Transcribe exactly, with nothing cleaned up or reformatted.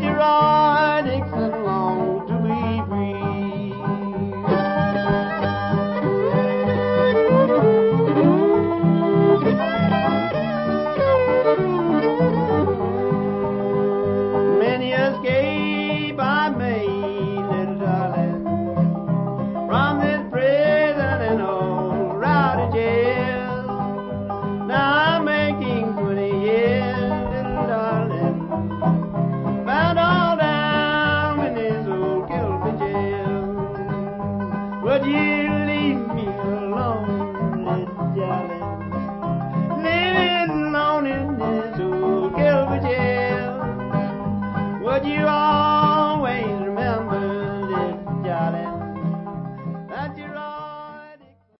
Jesse Roy Dixon longs to be free. Many escape I made, little darling, from this prison and old rowdy jail. Now I'm making twenty years, little darling, bound all down in this old Kilby jail. Would you